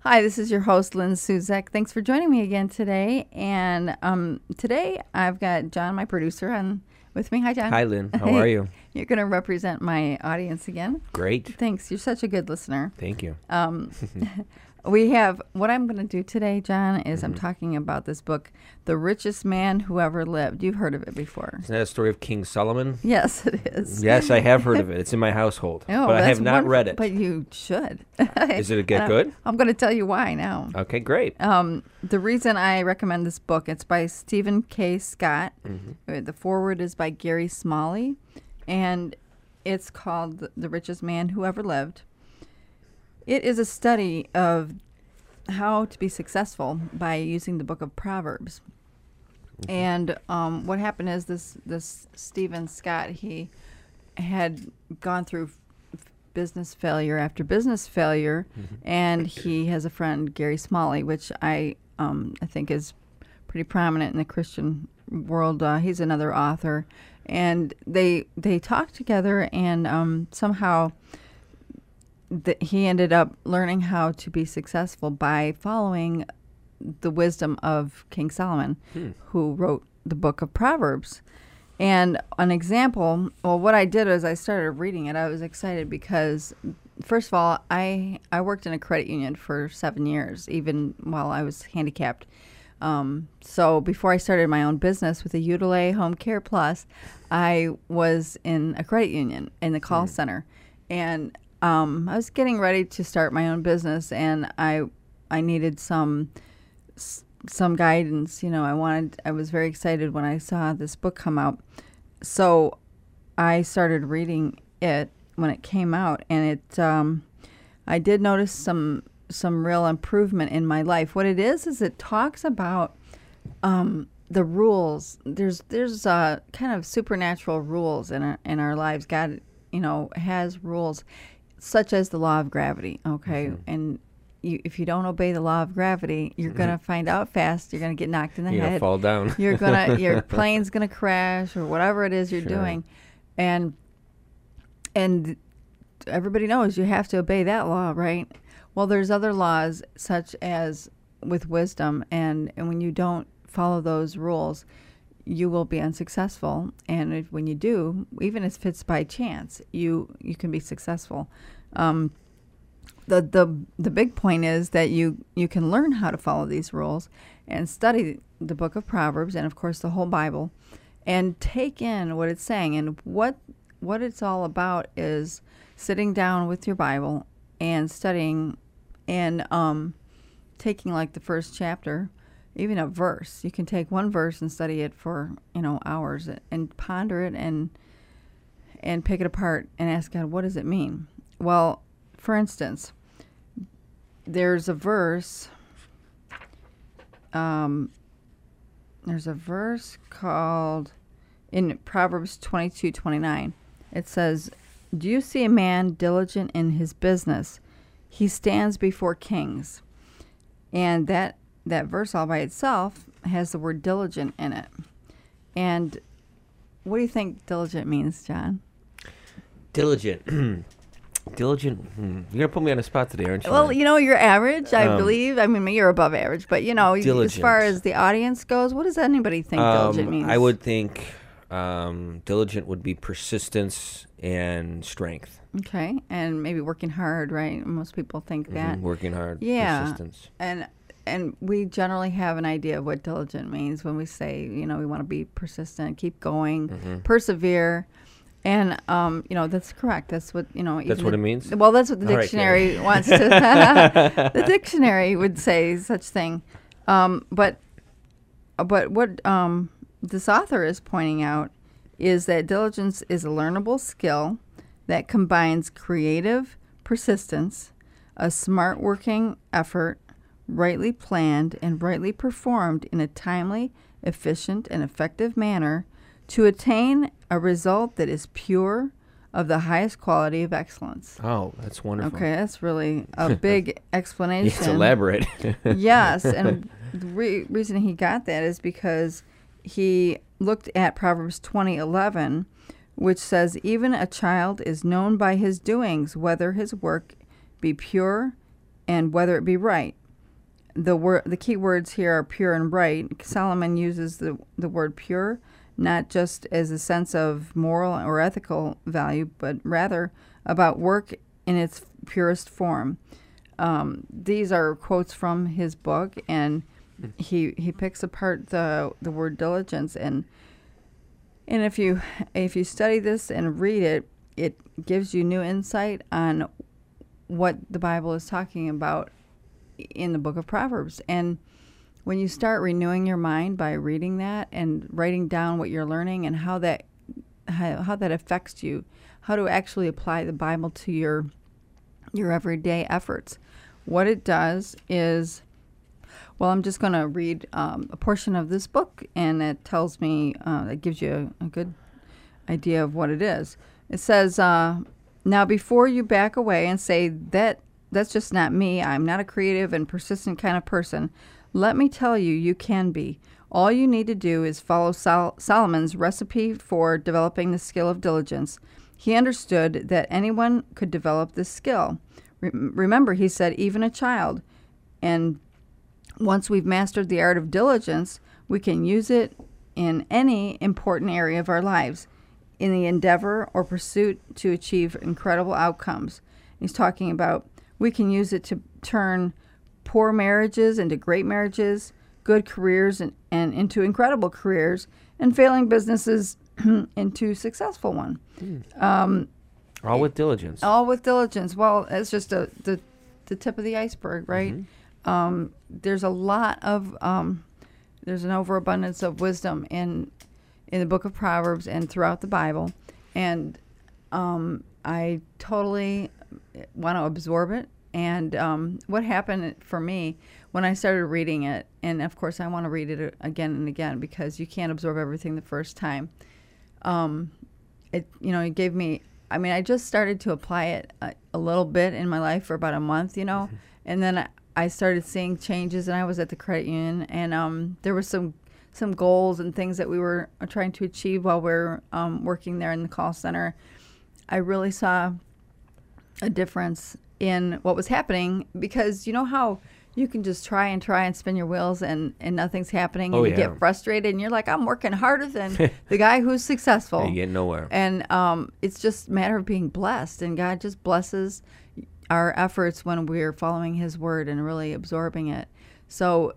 Hi, this is your host, Lynn Suzek. Thanks for joining me again today. And today I've got John, my producer, on with me. Hi, John. Hi, Lynn. How are you? You're going to represent my audience again. Great. Thanks. You're such a good listener. Thank you. We have, what I'm going to do today, John, is I'm talking about this book, The Richest Man Who Ever Lived. You've heard of it before. Isn't that a story of King Solomon? Yes, it is. Yes, I have heard of it. It's in my household, Oh, but I that's have not wonderful, read it. But you should. Is it And good? I'm going to tell you why now. Okay, great. The reason I recommend this book, it's by Stephen K. Scott. Mm-hmm. The foreword is by Gary Smalley, and it's called The Richest Man Who Ever Lived. It is a study of how to be successful by using the book of Proverbs. Mm-hmm. And what happened is this Stephen Scott, he had gone through business failure after business failure, and he has a friend, Gary Smalley, which I think is pretty prominent in the Christian world. He's another author, and they talked together, and somehow he ended up learning how to be successful by following the wisdom of King Solomon, who wrote the book of Proverbs. And an example, well, what I did is I started reading it. I was excited because, first of all, I worked in a credit union for 7 years, even while I was handicapped. So before I started my own business with a Udalay Home Care Plus, I was in a credit union in the call center. And I was getting ready to start my own business, and I needed some guidance. I was very excited when I saw this book come out. So I started reading it when it came out, and I did notice some real improvement in my life. What it is it talks about the rules. There's kind of supernatural rules in our lives. God, has rules such as the law of gravity. Okay, and if you don't obey the law of gravity, you're gonna find out fast. You're gonna get knocked in the You're head. gonna fall down. Your plane's gonna crash or whatever it is you're doing, and everybody knows you have to obey that law, right? Well, there's other laws such as with wisdom, and when you don't follow those rules, you will be unsuccessful. And when you do, even if it's by chance, you can be successful. The big point is that you can learn how to follow these rules and study the book of Proverbs and, of course, the whole Bible, and take in what it's saying. And what it's all about is sitting down with your Bible and studying and taking like the first chapter, even a verse. You can take one verse and study it for hours and ponder it and pick it apart and ask God, what does it mean? Well, for instance, there's a verse. There's a verse called in Proverbs 22:29. It says, "Do you see a man diligent in his business? He stands before kings." And that verse all by itself has the word diligent in it. And what do you think diligent means, John? Diligent. Diligent. You're gonna put me on the spot today, aren't you? Well, you're average, I believe. I mean, you're above average, but as far as the audience goes, what does anybody think diligent means? I would think diligent would be persistence and strength. Okay, and maybe working hard, right? Most people think that. Working hard. Yeah. Persistence. And we generally have an idea of what diligent means when we say, we want to be persistent, keep going, persevere. And, that's correct. That's what, That's what it means? Well, that's what the dictionary wants to. The dictionary would say such thing. But what this author is pointing out is that diligence is a learnable skill that combines creative persistence, a smart working effort, rightly planned and rightly performed in a timely, efficient, and effective manner to attain a result that is pure, of the highest quality of excellence. Oh, that's wonderful. Okay, that's really a big explanation. It's elaborate. Yes, and the reason he got that is because he looked at Proverbs 20:11, which says, "Even a child is known by his doings, whether his work be pure and whether it be right. The key words here are pure and right. Solomon uses the word pure not just as a sense of moral or ethical value, but rather about work in its purest form. These are quotes from his book, and he picks apart the word diligence, and if you study this and read it, it gives you new insight on what the Bible is talking about in the book of Proverbs. And when you start renewing your mind by reading that and writing down what you're learning and how that affects you, how to actually apply the Bible to your everyday efforts, what it does is, well, I'm just going to read a portion of this book, and it tells me, it gives you a good idea of what it is. It says, now before you back away and say that's just not me, I'm not a creative and persistent kind of person, let me tell you, you can be. All you need to do is follow Solomon's recipe for developing the skill of diligence. He understood that anyone could develop this skill. Remember, he said, even a child. And once we've mastered the art of diligence, we can use it in any important area of our lives, in the endeavor or pursuit to achieve incredible outcomes. He's talking about we can use it to turn poor marriages into great marriages, good careers and into incredible careers, and failing businesses into successful one. All with diligence. All with diligence. Well, it's just the tip of the iceberg, right? Mm-hmm. There's a lot of there's an overabundance of wisdom in the book of Proverbs and throughout the Bible, and I totally want to absorb it. And what happened for me when I started reading it, and of course I want to read it again and again because you can't absorb everything the first time. It gave me. I mean, I just started to apply it a little bit in my life for about a month, and then I started seeing changes. And I was at the credit union, and there were some goals and things that we were trying to achieve while we were working there in the call center. I really saw a difference in what was happening, because you know how you can just try and spin your wheels and nothing's happening, and you get frustrated and you're like, I'm working harder than the guy who's successful. You get nowhere. And it's just a matter of being blessed, and God just blesses our efforts when we're following his word and really absorbing it. So,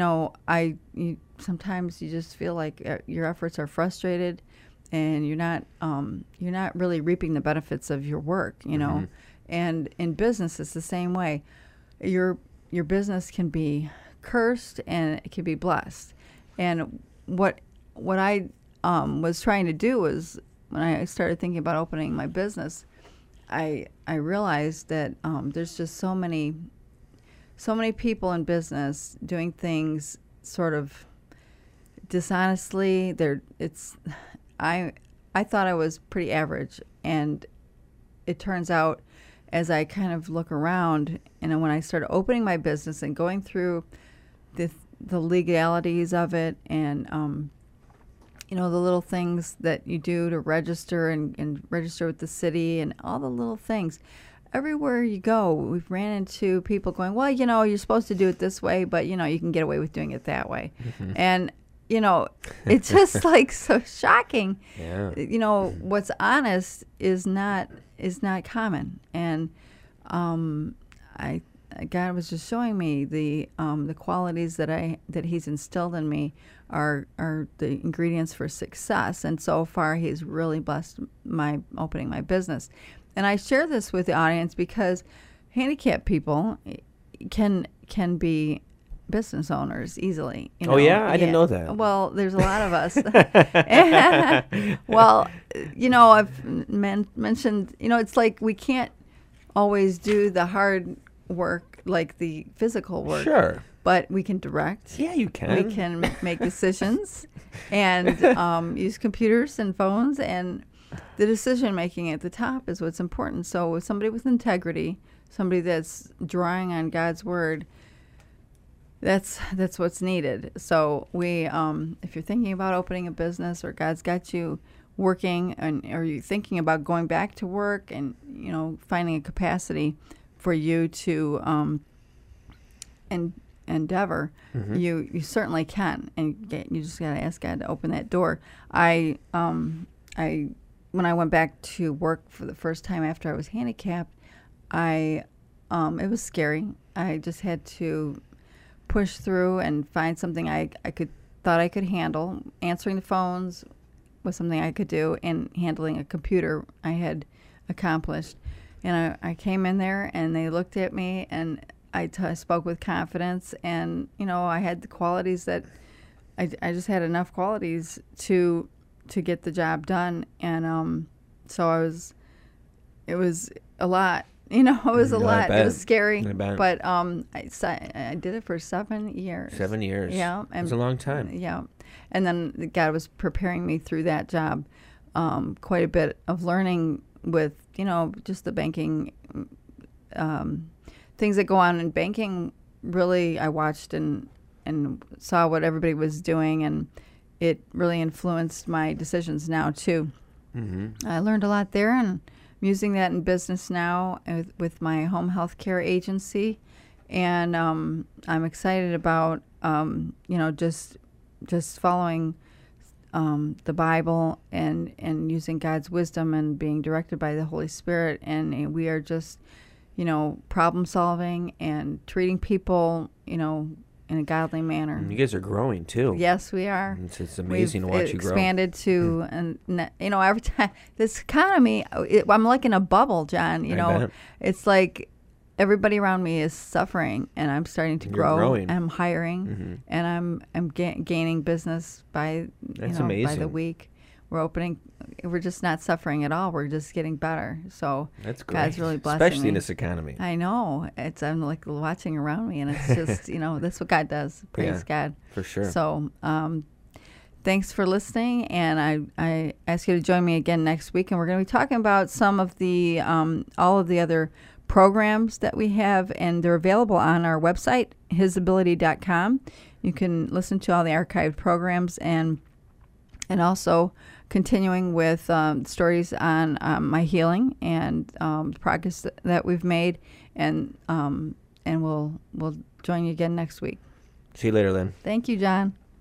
sometimes you just feel like your efforts are frustrated and you're not really reaping the benefits of your work, Mm-hmm. And in business, it's the same way. Your business can be cursed and it can be blessed. And what I was trying to do was, when I started thinking about opening my business, I realized that there's just so many people in business doing things sort of dishonestly. I thought I was pretty average, and it turns out, as I kind of look around, and when I started opening my business and going through the legalities of it, and the little things that you do to register and register with the city and all the little things. Everywhere you go, we've ran into people going, well, you're supposed to do it this way, but, you can get away with doing it that way. Mm-hmm. And, it's just like so shocking. Yeah. What's honest is not common. And God was just showing me the qualities that he's instilled in me are the ingredients for success. And so far, he's really blessed my opening my business. And I share this with the audience because handicapped people can be business owners easily. Oh, yeah? I didn't know that. Well, there's a lot of us. Well, I've mentioned, it's like we can't always do the hard work, like the physical work. Sure. But we can direct. Yeah, you can. We can make decisions and use computers and phones, and the decision-making at the top is what's important. So somebody with integrity, somebody that's drawing on God's word, that's what's needed. So we, if you're thinking about opening a business, or God's got you working, or you're thinking about going back to work and, finding a capacity for you to endeavor, Mm-hmm. you certainly can, and you just got to ask God to open that door. I when I went back to work for the first time after I was handicapped, it was scary. I just had to push through and find something I thought I could handle. Answering the phones was something I could do, and handling a computer I had accomplished. And I came in there, and they looked at me, and I spoke with confidence, and I had the qualities that I just had enough qualities to get the job done, and so it was a lot. It was a No, I lot. It bet. was scary, I bet. but I did it for 7 years. 7 years. Yeah, It's a long time. Yeah, and then God was preparing me through that job. Quite a bit of learning with just the banking things that go on in banking. Really, I watched and saw what everybody was doing, and it really influenced my decisions now too. Mm-hmm. I learned a lot there, and I'm using that in business now with my home health care agency, and I'm excited about just following the Bible and using God's wisdom and being directed by the Holy Spirit, and we are just problem solving and treating people in a godly manner. And you guys are growing too. Yes, we are. It's amazing to watch you grow. Expanded to, and every time this economy, I'm like in a bubble, John. I bet. It's like everybody around me is suffering, and I'm starting to You're grow. growing. I'm hiring, Mm-hmm. and I'm gaining business by That's by the amazing. week. We're opening. We're just not suffering at all. We're just getting better. So That's great. God's really blessing Especially me. in this economy. I know. I'm like watching around me, and it's just that's what God does. Praise God. For sure. So thanks for listening, and I ask you to join me again next week, and we're going to be talking about some of the all of the other programs that we have, and they're available on our website, hisability.com. You can listen to all the archived programs, and also continuing with stories on my healing and the progress that we've made, and we'll join you again next week. See you later, Lynn. Thank you, John.